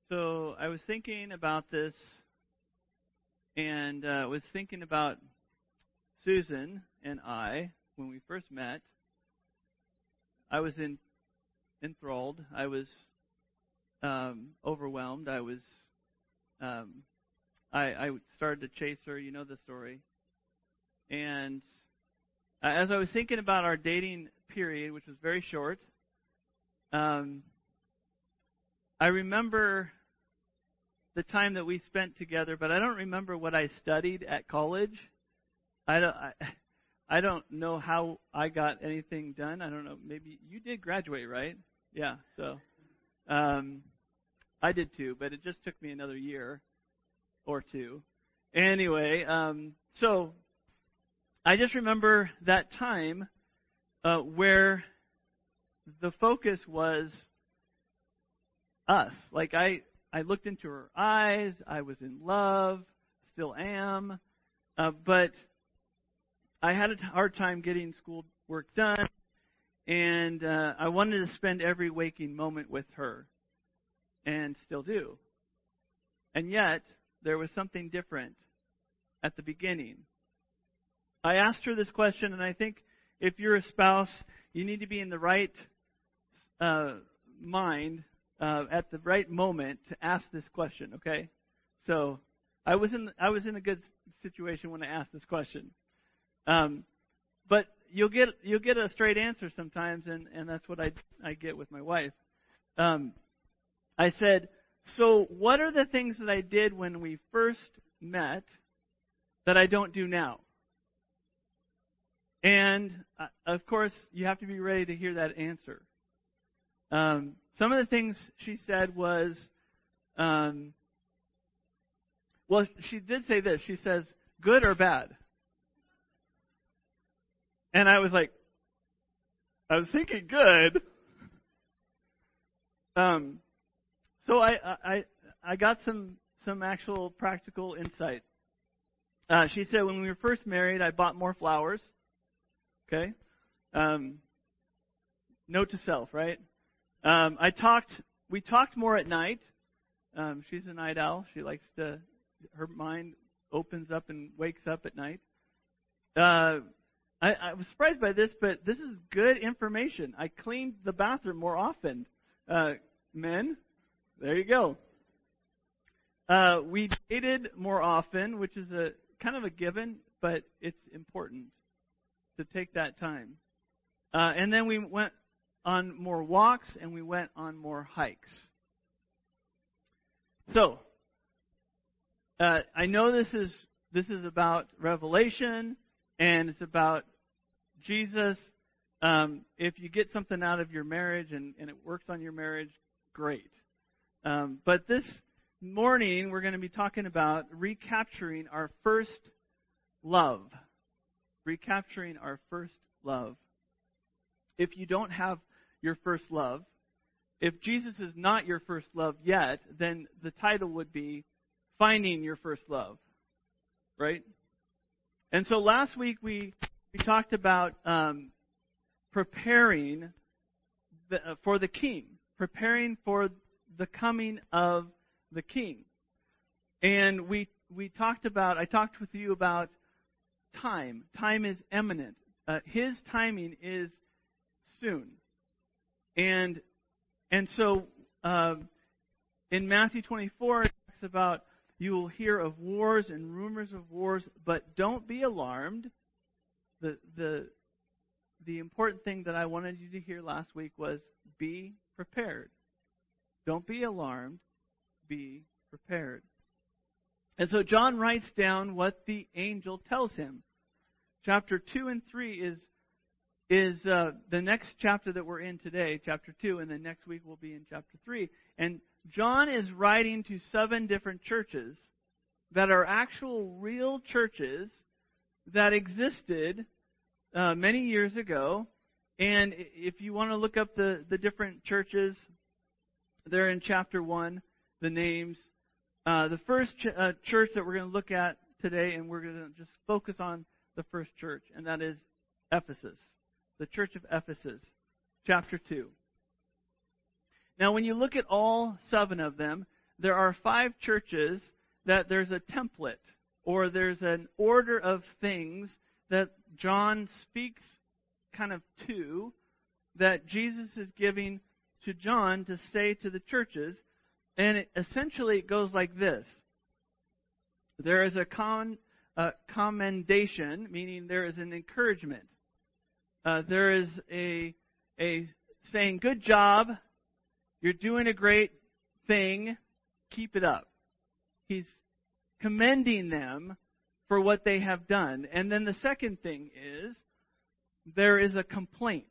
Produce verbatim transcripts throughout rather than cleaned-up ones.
So I was thinking about this, and uh, was thinking about Susan and I when we first met. I was in, enthralled. I was um, overwhelmed. I was. Um, I, I started to chase her. You know the story. And uh, as I was thinking about our dating period, which was very short, um, I remember the time that we spent together, but I don't remember what I studied at college. I don't, I, I don't know how I got anything done. I don't know. Maybe you did graduate, right? Yeah. So um, I did too, but it just took me another year or two. Anyway, um, so I just remember that time uh, where the focus was us. Like I. I looked into her eyes. I was in love, still am. Uh, but I had a hard time getting school work done, and uh, I wanted to spend every waking moment with her, and still do. And yet, there was something different at the beginning. I asked her this question, and I think if you're a spouse, you need to be in the right uh, mind Uh, at the right moment to ask this question, okay? So I was in I was in a good situation when I asked this question, um, but you'll get you'll get a straight answer sometimes, and, and that's what I I get with my wife. Um, I said, so what are the things that I did when we first met that I don't do now? And uh, of course, you have to be ready to hear that answer. Um, some of the things she said was, um, well, she did say this. She says, good or bad? And I was like, I was thinking good. Um, so I, I, I got some, some actual practical insight. Uh, she said, when we were first married, I bought more flowers. Okay. Um, note to self, right? Um, I talked. We talked more at night. Um, she's a night owl. She likes to. Her mind opens up and wakes up at night. Uh, I, I was surprised by this, but this is good information. I cleaned the bathroom more often. Uh, men, there you go. Uh, we dated more often, which is a kind of a given, but it's important to take that time. Uh, and then we went on more walks, and we went on more hikes. So, uh, I know this is this is about Revelation, and it's about Jesus. Um, if you get something out of your marriage and, and it works on your marriage, great. Um, but this morning, we're going to be talking about recapturing our first love. Recapturing our first love. If you don't have your first love, if Jesus is not your first love yet, then the title would be Finding Your First Love, right? And so last week we, we talked about um, preparing the, uh, for the King, preparing for the coming of the King. And we we talked about, I talked with you about time. Time is imminent. Uh, his timing is soon. And and so um, in Matthew twenty-four, it talks about you will hear of wars and rumors of wars, but don't be alarmed. The the the important thing that I wanted you to hear last week was be prepared. Don't be alarmed. Be prepared. And so John writes down what the angel tells him. Chapter two and three is is uh, the next chapter that we're in today, chapter two, and then next week we'll be in chapter three. And John is writing to seven different churches that are actual real churches that existed uh, many years ago. And if you want to look up the, the different churches, they're in chapter one, the names. Uh, the first ch- uh, church that we're going to look at today, and we're going to just focus on the first church, and that is Ephesus. The church of Ephesus, chapter two. Now, when you look at all seven of them, there are five churches that there's a template or there's an order of things that John speaks kind of to, that Jesus is giving to John to say to the churches. And it, essentially it goes like this. There is a con, uh, commendation, meaning there is an encouragement. Uh, there is a, a saying, good job, you're doing a great thing, keep it up. He's commending them for what they have done. And then the second thing is, there is a complaint.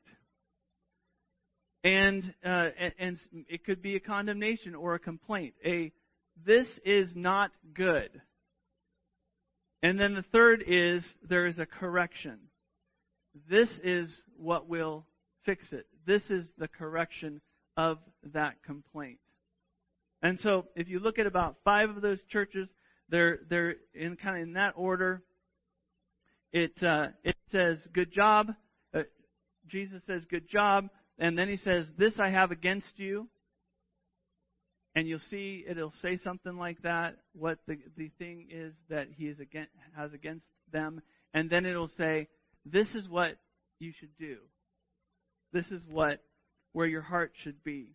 And, uh, and, and it could be a condemnation or a complaint. A, this is not good. And then the third is, there is a correction. This is what will fix it. This is the correction of that complaint. And so, if you look at about five of those churches, they're they're in kind of in that order. It uh, it says, "Good job." Uh, Jesus says, "Good job," and then he says, "This I have against you." And you'll see it'll say something like that. What the the thing is that he is against, has against them, and then it'll say, "This is what you should do. This is what where your heart should be."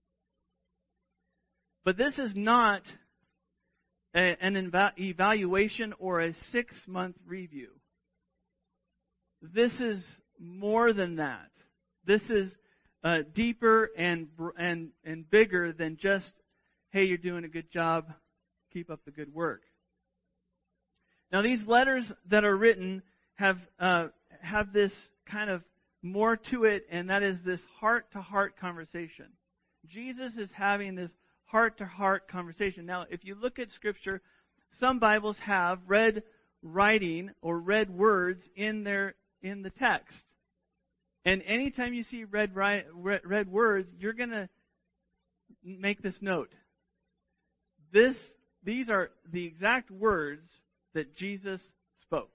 But this is not a, an eva- evaluation or a six-month review. This is more than that. This is uh, deeper and and and bigger than just, hey, you're doing a good job, keep up the good work. Now, these letters that are written have uh, have this kind of more to it, and that is this heart-to-heart conversation. Jesus is having this heart-to-heart conversation. Now, if you look at Scripture, some Bibles have red writing or red words in their in the text. And anytime you see red red words, you're going to make this note. This these are the exact words that Jesus spoke.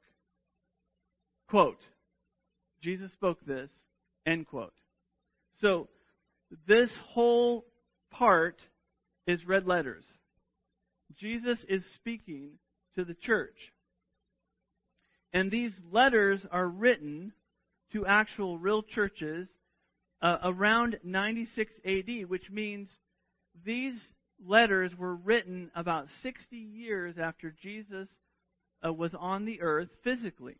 Quote, Jesus spoke this, end quote. So, this whole part is red letters. Jesus is speaking to the church. And these letters are written to actual real churches uh, around ninety-six A D, which means these letters were written about sixty years after Jesus uh, was on the earth physically.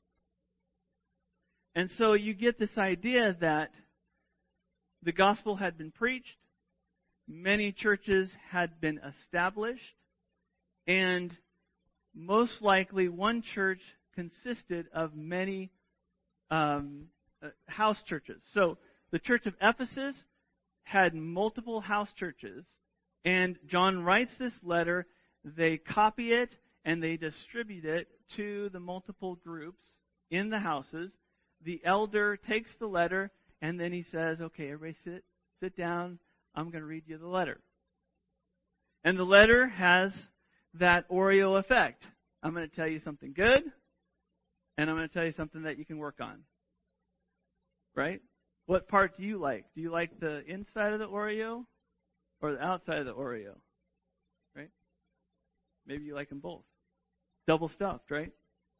And so you get this idea that the gospel had been preached, many churches had been established, and most likely one church consisted of many um, uh, house churches. So the church of Ephesus had multiple house churches, and John writes this letter, they copy it, and they distribute it to the multiple groups in the houses. The elder takes the letter, and then he says, okay, everybody sit, sit down. I'm going to read you the letter. And the letter has that Oreo effect. I'm going to tell you something good, and I'm going to tell you something that you can work on. Right? What part do you like? Do you like the inside of the Oreo or the outside of the Oreo? Right? Maybe you like them both. Double stuffed, right?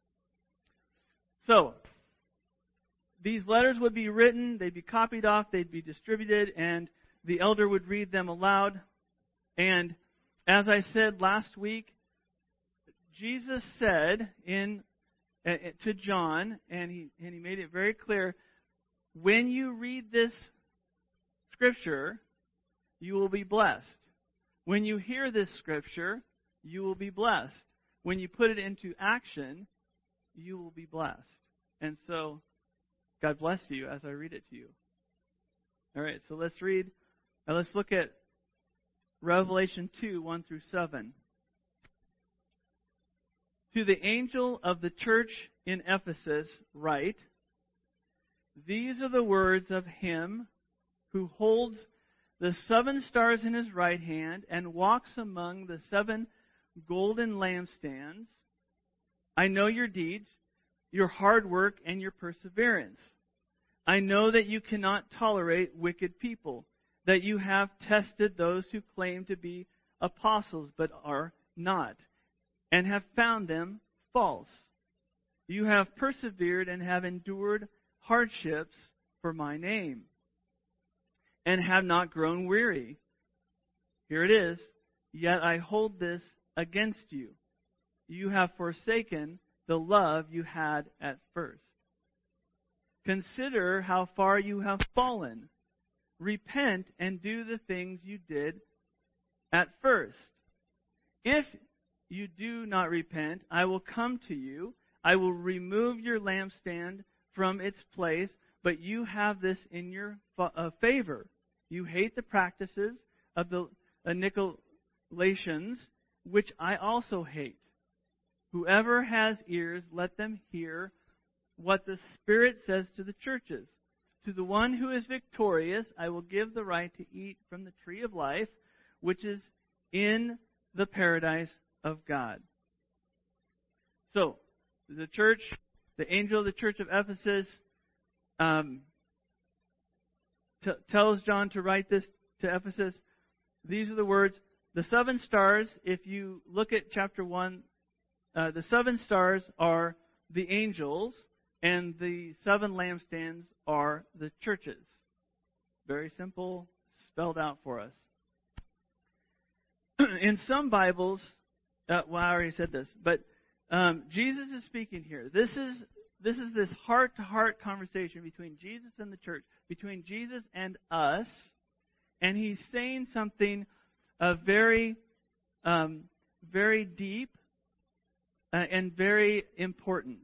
So, these letters would be written, they'd be copied off, they'd be distributed, and the elder would read them aloud. And as I said last week, Jesus said in uh, to John, and he and he made it very clear, when you read this scripture, you will be blessed. When you hear this scripture, you will be blessed. When you put it into action, you will be blessed. And so, God bless you as I read it to you. All right, so let's read. Now let's look at Revelation two, one through seven. To the angel of the church in Ephesus write, these are the words of him who holds the seven stars in his right hand and walks among the seven golden lampstands. I know your deeds, your hard work, and your perseverance. I know that you cannot tolerate wicked people, that you have tested those who claim to be apostles, but are not, and have found them false. You have persevered and have endured hardships for my name, and have not grown weary. Here it is. Yet I hold this against you. You have forsaken the love you had at first. Consider how far you have fallen. Repent and do the things you did at first. If you do not repent, I will come to you. I will remove your lampstand from its place, but you have this in your favor. You hate the practices of the Nicolaitans, which I also hate. Whoever has ears, let them hear what the Spirit says to the churches. To the one who is victorious, I will give the right to eat from the tree of life, which is in the paradise of God. So, the church, the angel of the church of Ephesus, um, t- tells John to write this to Ephesus. These are the words. The seven stars, if you look at chapter one, uh, the seven stars are the angels, and the seven lampstands are the churches. Very simple, spelled out for us. In some Bibles, uh, well, I already said this, but um, Jesus is speaking here. This is this is this heart-to-heart conversation between Jesus and the church, between Jesus and us, and he's saying something uh, very, um, very deep uh, and very important.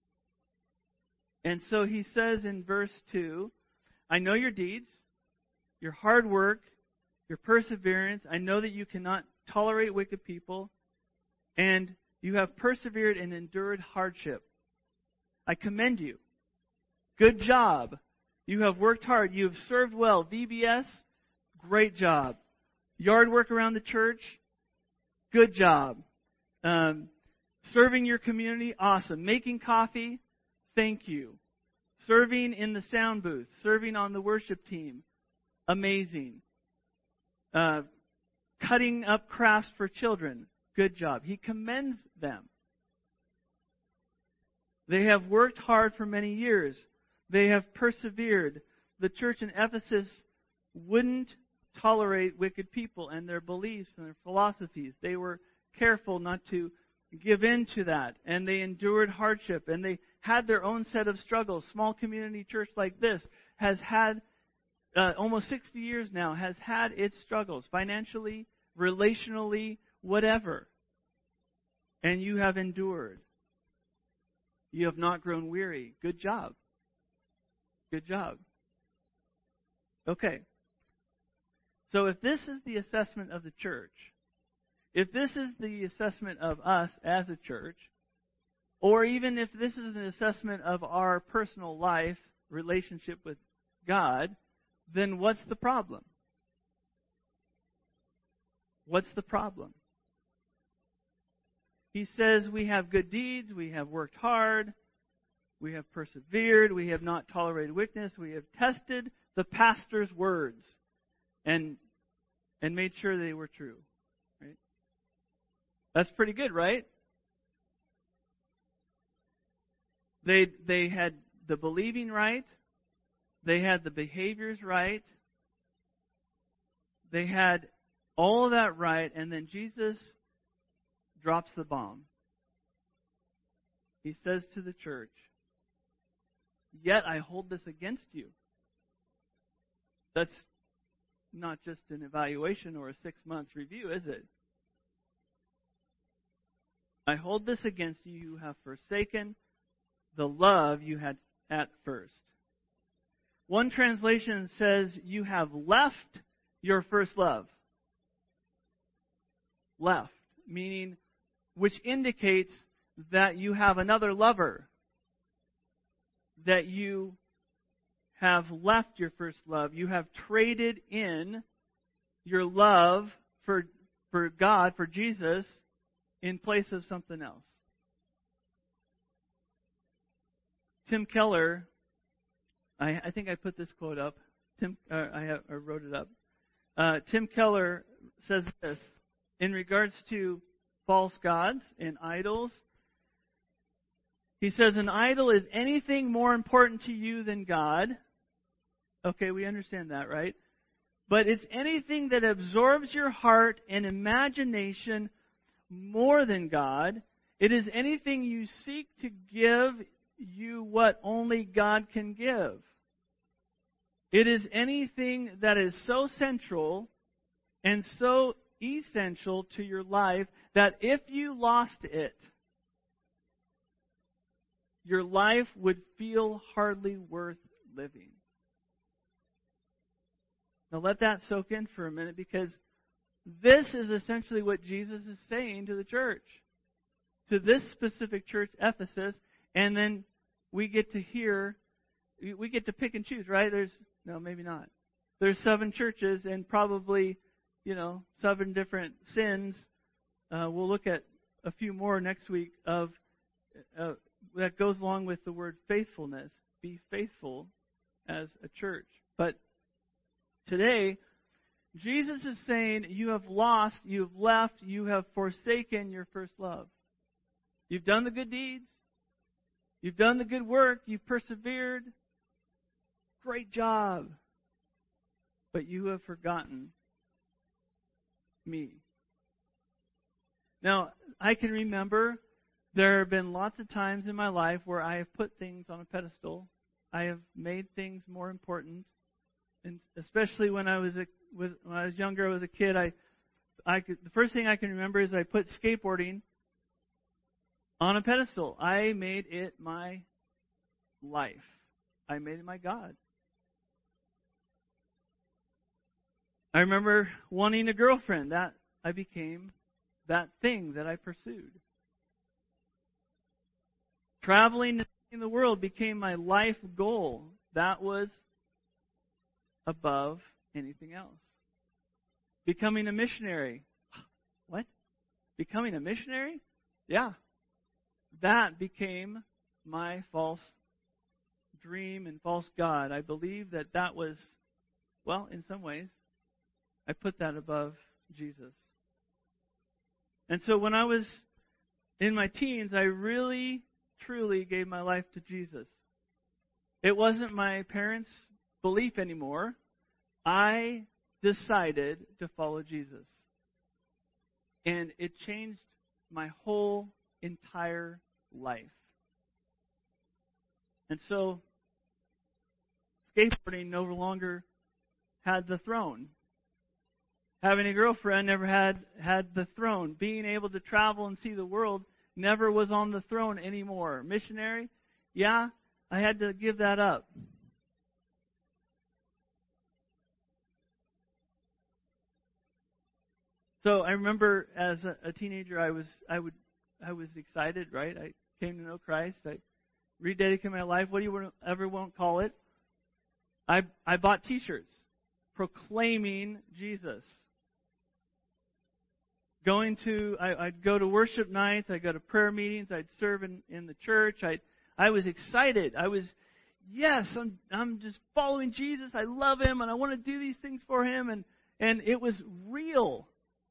And so he says in verse two, I know your deeds, your hard work, your perseverance. I know that you cannot tolerate wicked people, and you have persevered and endured hardship. I commend you. Good job. You have worked hard. You have served well. V B S, great job. Yard work around the church, good job. Um, serving your community, awesome. Making coffee, thank you. Serving in the sound booth, serving on the worship team, amazing. Uh, cutting up crafts for children, good job. He commends them. They have worked hard for many years. They have persevered. The church in Ephesus wouldn't tolerate wicked people and their beliefs and their philosophies. They were careful not to give in to that, and they endured hardship, and they had their own set of struggles. Small community church like this has had uh, almost sixty years now, has had its struggles, financially, relationally, whatever. And you have endured. You have not grown weary. Good job. Good job. Okay. So if this is the assessment of the church, if this is the assessment of us as a church, or even if this is an assessment of our personal life, relationship with God, then what's the problem? What's the problem? He says we have good deeds, we have worked hard, we have persevered, we have not tolerated weakness, we have tested the pastor's words and and made sure they were true. Right? That's pretty good, right? They they had the believing right, they had the behaviors right, they had all of that right, and then Jesus drops the bomb. He says to the church, yet I hold this against you. That's not just an evaluation or a six-month review, is it? I hold this against you. You have forsaken the love you had at first. One translation says you have left your first love. Left, meaning which indicates that you have another lover, that you have left your first love. You have traded in your love for, for God, for Jesus, in place of something else. Tim Keller, I, I think I put this quote up. Tim, uh, I, have, I wrote it up. Uh, Tim Keller says this. in regards to false gods and idols. He says an idol is anything more important to you than God. Okay, we understand that, right? But it's anything that absorbs your heart and imagination more than God. It is anything you seek to give you what only God can give. It is anything that is so central and so essential to your life that if you lost it, your life would feel hardly worth living. Now let that soak in for a minute, because this is essentially what Jesus is saying to the church, to this specific church, Ephesus, and then we get to hear, we get to pick and choose, right? There's, no, maybe not. There's seven churches and probably, you know, seven different sins. Uh, we'll look at a few more next week of uh, that goes along with the word faithfulness. Be faithful as a church. But today, Jesus is saying you have lost, you have left, you have forsaken your first love. You've done the good deeds. You've done the good work. You've persevered. Great job. But you have forgotten me. Now, I can remember there have been lots of times in my life where I have put things on a pedestal. I have made things more important. And especially when I was a, when I was younger, I was a kid. I, I could, the first thing I can remember is I put skateboarding on a pedestal. I made it my life. I made it my God. I remember wanting a girlfriend. That I became that thing that I pursued. Traveling in the world became my life goal. That was above anything else. Becoming a missionary. What? Becoming a missionary? Yeah. That became my false dream and false God. I believe that that was, well, in some ways, I put that above Jesus. And so when I was in my teens, I really, truly gave my life to Jesus. It wasn't my parents' belief anymore. I decided to follow Jesus. And it changed my whole entire life. And so, skateboarding no longer had the throne. Having a girlfriend never had, had the throne. Being able to travel and see the world never was on the throne anymore. Missionary, yeah, I had to give that up. So I remember as a, a teenager, I was I would I was excited, right? I came to know Christ. I rededicated my life. What do you ever won't call it? I I bought T-shirts proclaiming Jesus. Going to I, I'd go to worship nights. I'd go to prayer meetings. I'd serve in, in the church. I I was excited. I was yes. I'm I'm just following Jesus. I love Him and I want to do these things for Him. And and it was real.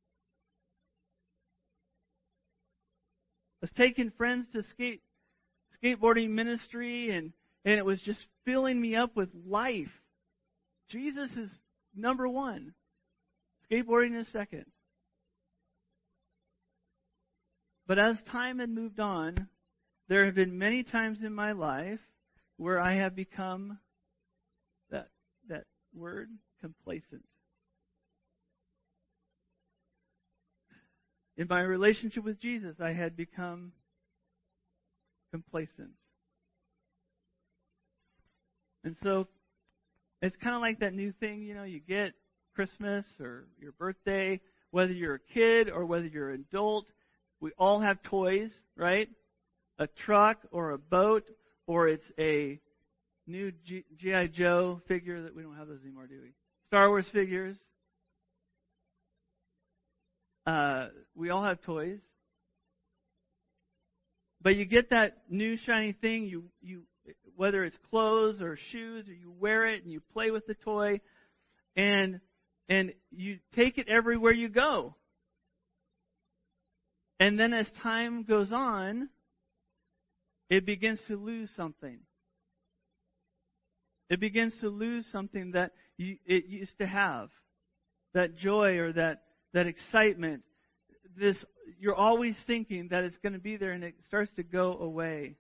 I was taking friends to skate, skateboarding ministry, and, and it was just filling me up with life. Jesus is number one. Skateboarding is second. But as time had moved on, there have been many times in my life where I have become that that word, complacent. In my relationship with Jesus, I had become complacent. And so, it's kind of like that new thing, you know, you get Christmas or your birthday, whether you're a kid or whether you're an adult, we all have toys, right? A truck or a boat, or it's a new G I Joe figure that we don't have those anymore, do we? Star Wars figures. Uh, we all have toys. But you get that new shiny thing, you, you, whether it's clothes or shoes, or you wear it and you play with the toy, and and you take it everywhere you go. And then as time goes on, it begins to lose something. It begins to lose something that you, it used to have. That joy or that, that excitement. This, you're always thinking that it's going to be there, and it starts to go away.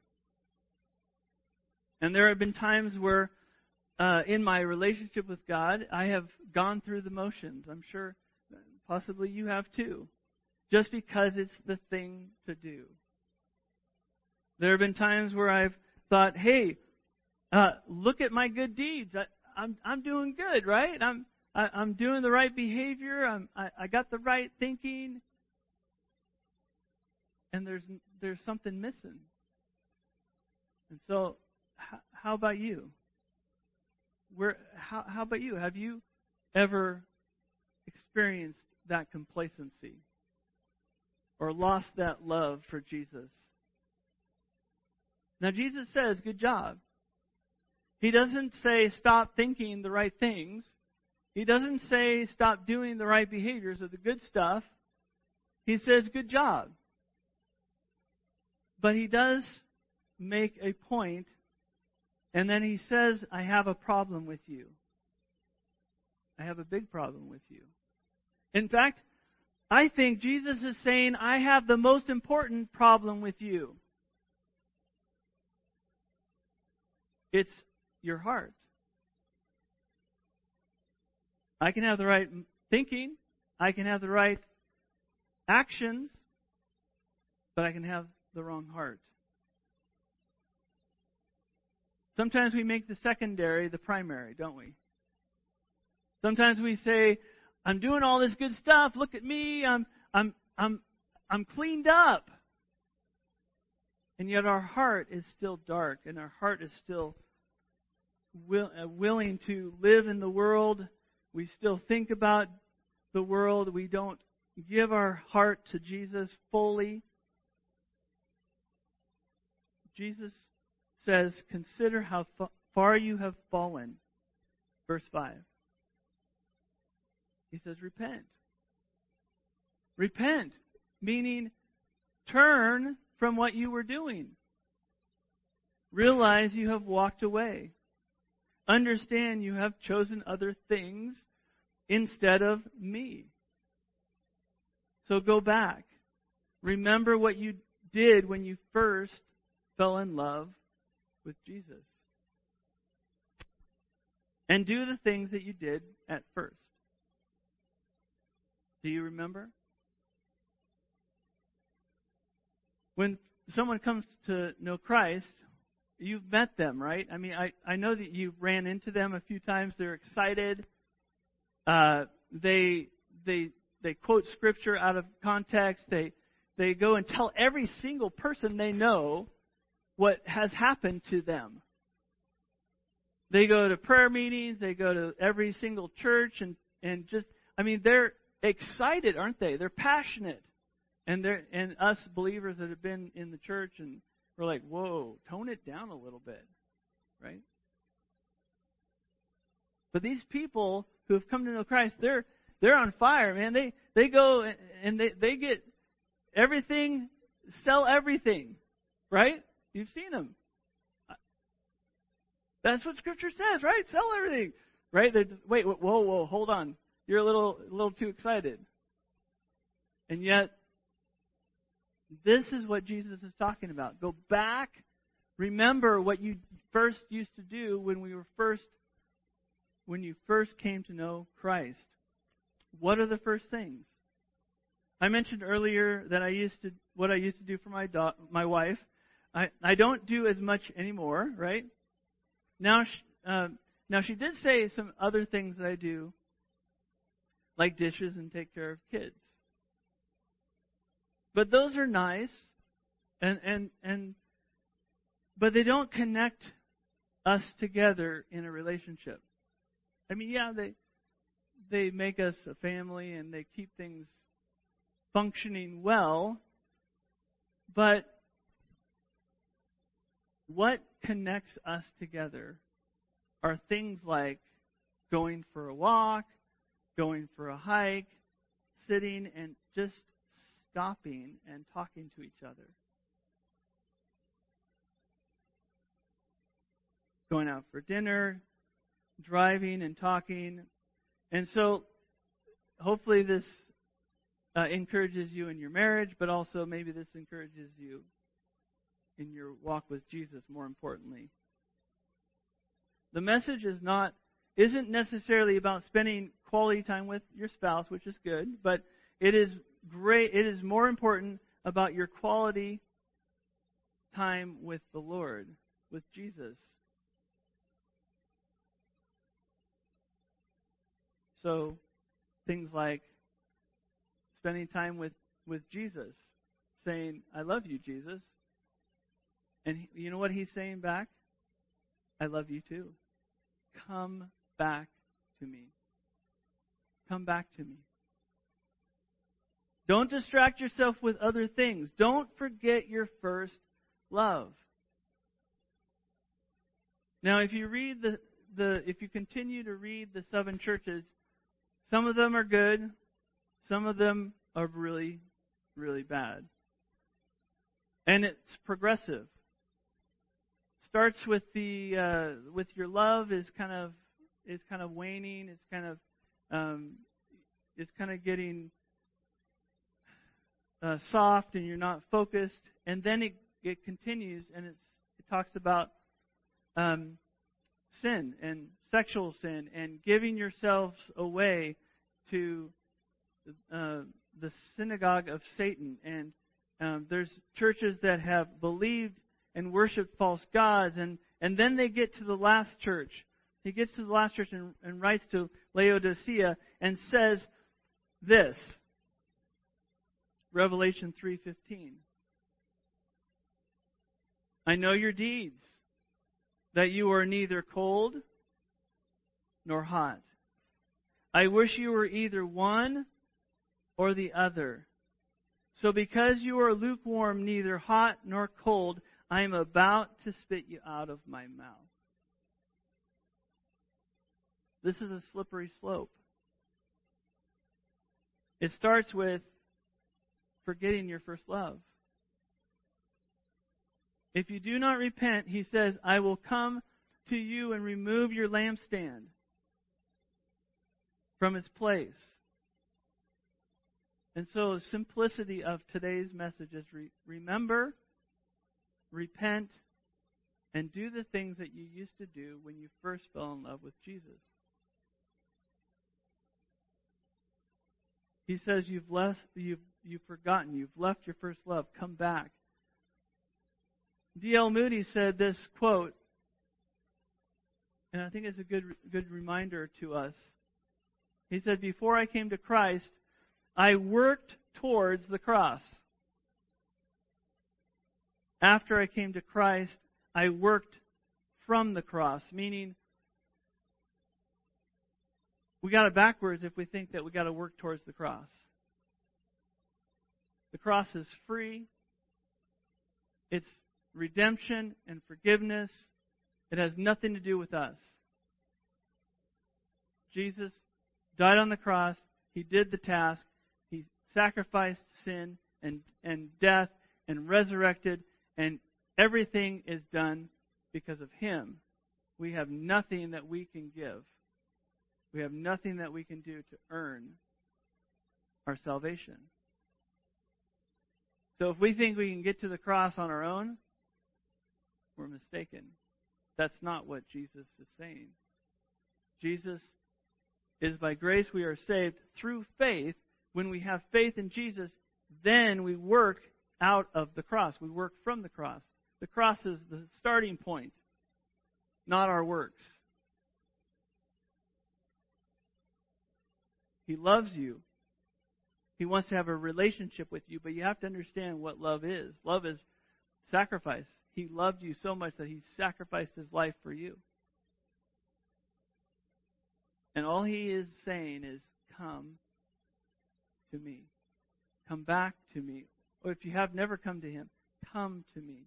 And there have been times where uh, in my relationship with God, I have gone through the motions. I'm sure possibly you have too. Just because it's the thing to do. There have been times where I've thought, hey, uh, look at my good deeds. I, I'm I'm doing good, right? I'm I, I'm doing the right behavior. I'm I, I got the right thinking. And there's there's something missing. And so, how, how about you? Where how how about you? Have you ever experienced that complacency? Or lost that love for Jesus? Now Jesus says, good job. He doesn't say stop thinking the right things. He doesn't say stop doing the right behaviors or the good stuff. He says good job. But he does make a point, and then he says, I have a problem with you. I have a big problem with you. In fact, I think Jesus is saying, I have the most important problem with you. It's your heart. I can have the right thinking. I can have the right actions. But I can have the wrong heart. Sometimes we make the secondary the primary, don't we? Sometimes we say, I'm doing all this good stuff. Look at me. I'm I'm I'm I'm cleaned up. And yet our heart is still dark, and our heart is still will, uh, willing to live in the world. We still think about the world. We don't give our heart to Jesus fully. Jesus says, consider how fa- far you have fallen. Verse five. He says, repent. Repent, meaning turn from what you were doing. Realize you have walked away. Understand you have chosen other things instead of me. So go back. Remember what you did when you first fell in love with Jesus. And do the things that you did at first. Do you remember? When someone comes to know Christ, you've met them, right? I mean, I, I know that you've ran into them a few times. They're excited. Uh, they they they quote scripture out of context. They they go and tell every single person they know what has happened to them. They go to prayer meetings. They go to every single church, and and just I mean they're excited, aren't they? They're passionate. And they're, and us believers that have been in the church, and we're like, whoa, tone it down a little bit, right? But these people who have come to know Christ, they're they're on fire, man. They they go and they, they get everything, sell everything, right? You've seen them. That's what Scripture says, right? Sell everything, right? Just, wait, whoa, whoa, hold on. You're a little a little too excited. And yet, this is what Jesus is talking about. Go back. Remember what you first used to do when we were first, when you first came to know Christ. What are the first things? I mentioned earlier that I used to, what I used to do for my do, my wife. I, I don't do as much anymore, right? Now, she, uh, now she did say some other things that I do, like dishes and take care of kids. But those are nice, and, and, and but they don't connect us together in a relationship. I mean, yeah, they they make us a family and they keep things functioning well, but what connects us together are things like going for a walk, going for a hike, sitting and just stopping and talking to each other. Going out for dinner, driving and talking. And so hopefully this uh, encourages you in your marriage, but also maybe this encourages you in your walk with Jesus, more importantly. The message is not isn't necessarily about spending quality time with your spouse, which is good, but it is great. It is more important about your quality time with the Lord, with Jesus. So things like spending time with, with Jesus, saying, I love you, Jesus. And he, you know what he's saying back? I love you too. Come back to me. Come back to me. Don't distract yourself with other things. Don't forget your first love. Now, if you read the, the if you continue to read the seven churches, some of them are good, some of them are really, really bad. And it's progressive. Starts with the uh, with your love is kind of is kind of waning. It's kind of um, it's kind of getting uh, soft, and you're not focused. And then it it continues, and it's it talks about um, sin and sexual sin and giving yourselves away to uh, the synagogue of Satan. And um, there's churches that have believed and worshiped false gods, and, and then they get to the last church. He gets to the last church and, and writes to Laodicea and says this, Revelation three fifteen. I know your deeds, that you are neither cold nor hot. I wish you were either one or the other. So because you are lukewarm, neither hot nor cold, I am about to spit you out of my mouth. This is a slippery slope. It starts with forgetting your first love. If you do not repent, he says, I will come to you and remove your lampstand from its place. And so the simplicity of today's message is re- remember, repent, and do the things that you used to do when you first fell in love with Jesus. He says you've left, you've you've forgotten, you've left your first love. Come back. D L Moody said this quote, and I think it's a good good reminder to us. He said, before I came to Christ, I worked towards the cross. After I came to Christ, I worked from the cross, meaning we got it backwards if we think that we got to work towards the cross. The cross is free. It's redemption and forgiveness. It has nothing to do with us. Jesus died on the cross. He did the task. He sacrificed sin and, and death and resurrected, and everything is done because of Him. We have nothing that we can give. We have nothing that we can do to earn our salvation. So if we think we can get to the cross on our own, we're mistaken. That's not what Jesus is saying. Jesus is by grace we are saved through faith. When we have faith in Jesus, then we work out of the cross. We work from the cross. The cross is the starting point, not our works. He loves you. He wants to have a relationship with you, but you have to understand what love is. Love is sacrifice. He loved you so much that He sacrificed His life for you. And all He is saying is, come to me. Come back to me. Or if you have never come to Him, come to me.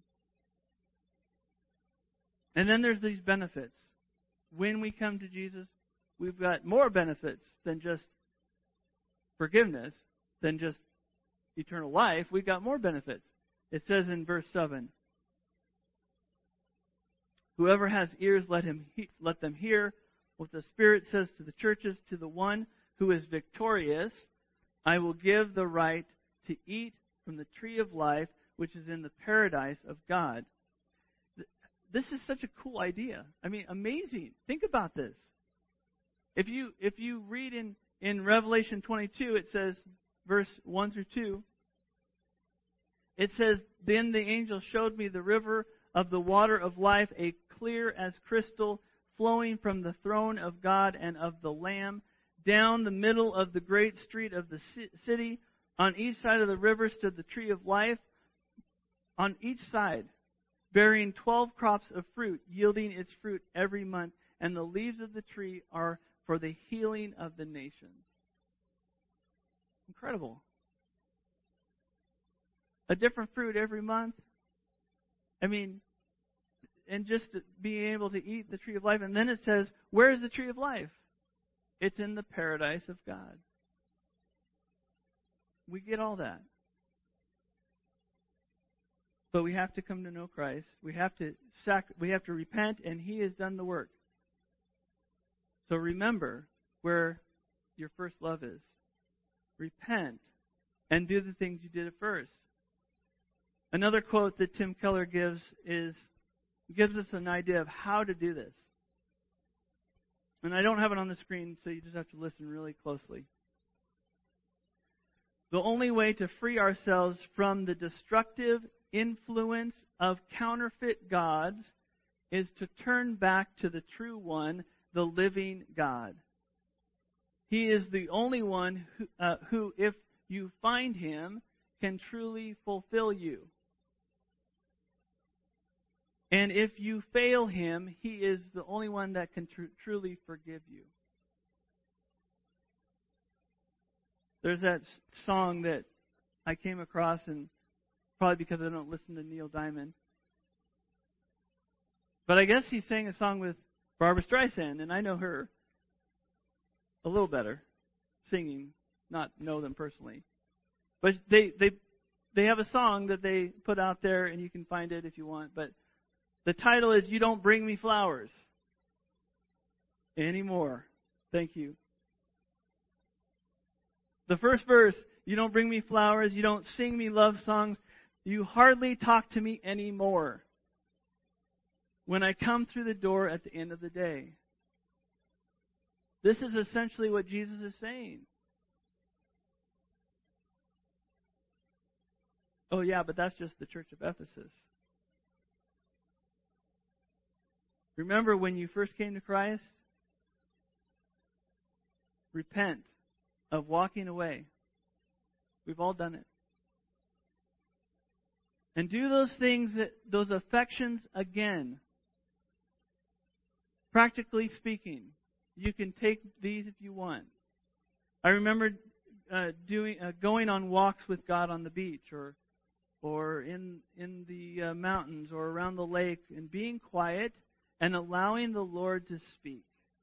And then there's these benefits. When we come to Jesus, we've got more benefits than just forgiveness, than just eternal life, we got more benefits. It says in verse seven, whoever has ears, let him he- let them hear what the Spirit says to the churches. To the one who is victorious, I will give the right to eat from the tree of life, which is in the paradise of God. This is such a cool idea. I mean, amazing. Think about this. If you if you read in, in Revelation twenty-two, it says, verse one through two, it says, then the angel showed me the river of the water of life, a clear as crystal, flowing from the throne of God and of the Lamb, down the middle of the great street of the city. On each side of the river stood the tree of life, on each side, bearing twelve crops of fruit, yielding its fruit every month, and the leaves of the tree are for the healing of the nations. Incredible. A different fruit every month. I mean, and just being able to eat the tree of life. And then it says, where is the tree of life? It's in the paradise of God. We get all that. But we have to come to know Christ. We have to sac- we have to repent, and He has done the work. So remember where your first love is. Repent and do the things you did at first. Another quote that Tim Keller gives is gives us an idea of how to do this. And I don't have it on the screen, so you just have to listen really closely. The only way to free ourselves from the destructive influence of counterfeit gods is to turn back to the true one, the living God. He is the only one who, uh, who, if you find Him, can truly fulfill you. And if you fail Him, He is the only one that can tr- truly forgive you. There's that song that I came across, and probably because I don't listen to Neil Diamond. But I guess he sang a song with Barbra Streisand, and I know her a little better, singing, not know them personally. But they they they have a song that they put out there, and you can find it if you want. But the title is "You Don't Bring Me Flowers Anymore." Thank you. The first verse, you don't bring me flowers, you don't sing me love songs, you hardly talk to me anymore when I come through the door at the end of the day. This is essentially what Jesus is saying. Oh yeah, but that's just the church of Ephesus. Remember when you first came to Christ? Repent of walking away. We've all done it. And do those things, that those affections again. Practically speaking, you can take these if you want. I remember uh, doing uh, going on walks with God on the beach, or or in in the uh, mountains, or around the lake, and being quiet and allowing the Lord to speak.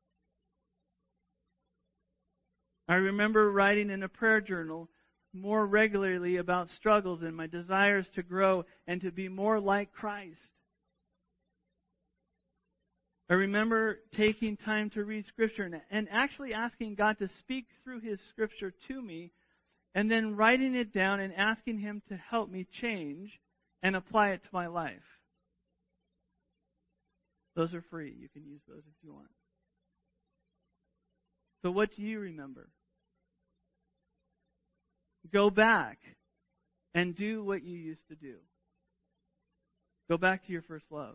I remember writing in a prayer journal more regularly about struggles and my desires to grow and to be more like Christ. I remember taking time to read Scripture and, and actually asking God to speak through His Scripture to me, and then writing it down and asking Him to help me change and apply it to my life. Those are free. You can use those if you want. So what do you remember? Go back and do what you used to do. Go back to your first love.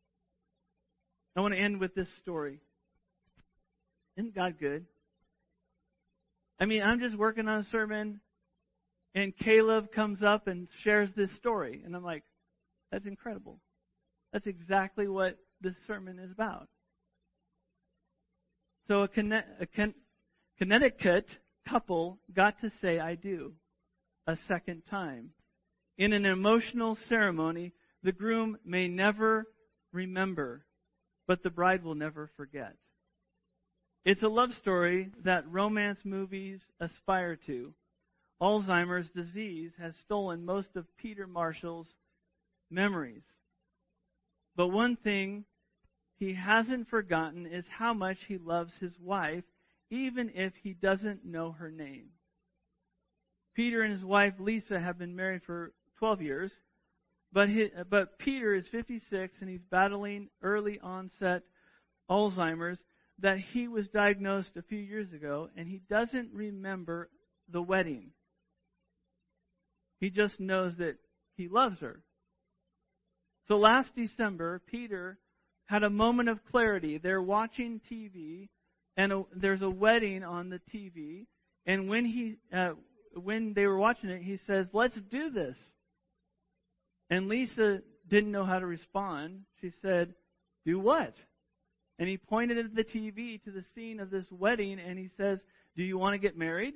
I want to end with this story. Isn't God good? I mean, I'm just working on a sermon, and Caleb comes up and shares this story. And I'm like, that's incredible. That's exactly what this sermon is about. So a, Conne- a Con- Connecticut couple got to say I do a second time. In an emotional ceremony, the groom may never remember, but the bride will never forget. It's a love story that romance movies aspire to. Alzheimer's disease has stolen most of Peter Marshall's memories. But one thing he hasn't forgotten is how much he loves his wife, even if he doesn't know her name. Peter and his wife Lisa have been married for twelve years, but he, but Peter is fifty-six and he's battling early onset Alzheimer's that he was diagnosed a few years ago, and he doesn't remember the wedding. He just knows that he loves her. So last December, Peter had a moment of clarity. They're watching T V, and a, there's a wedding on the T V. And when he, uh, when they were watching it, he says, "Let's do this." And Lisa didn't know how to respond. She said, "Do what?" And he pointed at the T V to the scene of this wedding, and he says, "Do you want to get married?"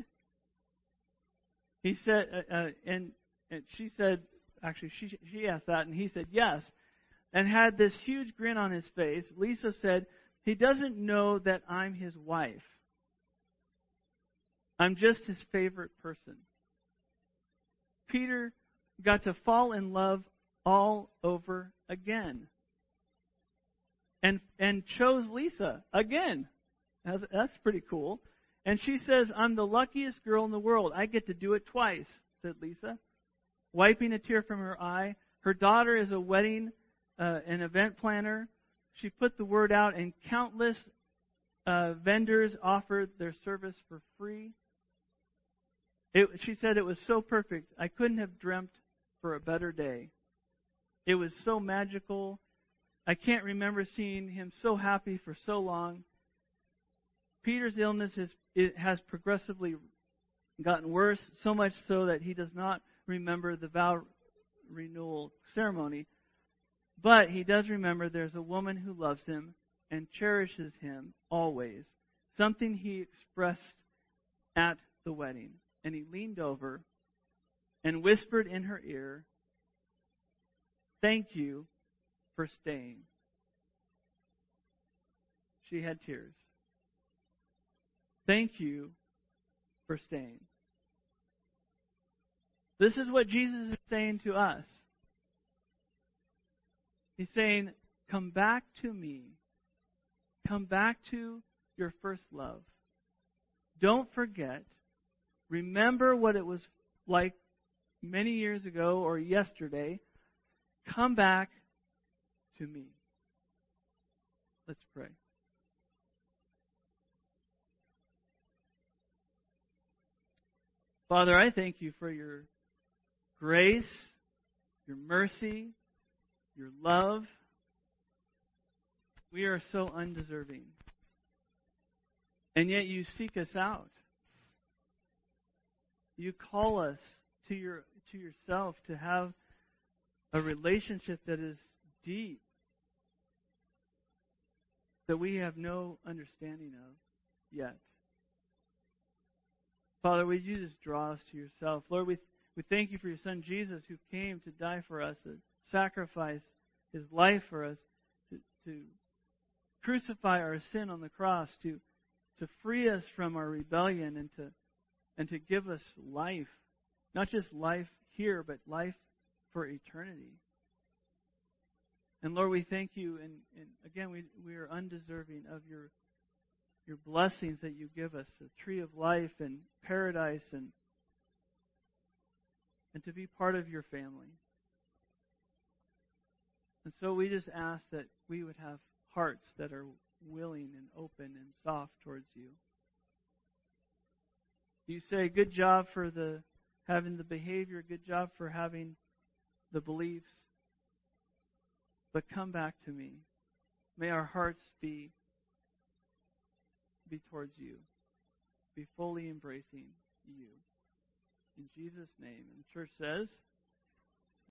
He said, uh, uh, and, and she said, actually, she she asked that, and he said yes, and had this huge grin on his face. Lisa said, "He doesn't know that I'm his wife. I'm just his favorite person." Peter got to fall in love all over again. And and chose Lisa again. That's, that's pretty cool. And she says, "I'm the luckiest girl in the world. I get to do it twice," said Lisa, wiping a tear from her eye. Her daughter is a wedding, uh, an event planner. She put the word out, and countless uh, vendors offered their service for free. It, she said it was so perfect. I couldn't have dreamt for a better day. It was so magical. I can't remember seeing him so happy for so long. Peter's illness is, it has progressively gotten worse, so much so that he does not remember the vow renewal ceremony. But he does remember there's a woman who loves him and cherishes him always, something he expressed at the wedding. And he leaned over and whispered in her ear, "Thank you for staying." She had tears. Thank you for staying. This is what Jesus is saying to us. He's saying, come back to me. Come back to your first love. Don't forget. Remember what it was like many years ago or yesterday. Come back to me. Let's pray. Father, I thank you for your grace, your mercy, your love. We are so undeserving. And yet you seek us out. You call us to your to yourself to have a relationship that is deep, that we have no understanding of yet. Father, would you just draw us to yourself? Lord, we we thank you for your Son Jesus, who came to die for us, to sacrifice his life for us, to, to crucify our sin on the cross, to to free us from our rebellion, and to and to give us life, not just life here, but life for eternity. And Lord, we thank you, and, and again, we we are undeserving of your your blessings that you give us, the tree of life and paradise, and and to be part of your family. And so we just ask that we would have hearts that are willing and open and soft towards you. You say, good job for the having the behavior, good job for having the beliefs, but come back to me. May our hearts be be towards you, be fully embracing you. In Jesus' name. And the church says,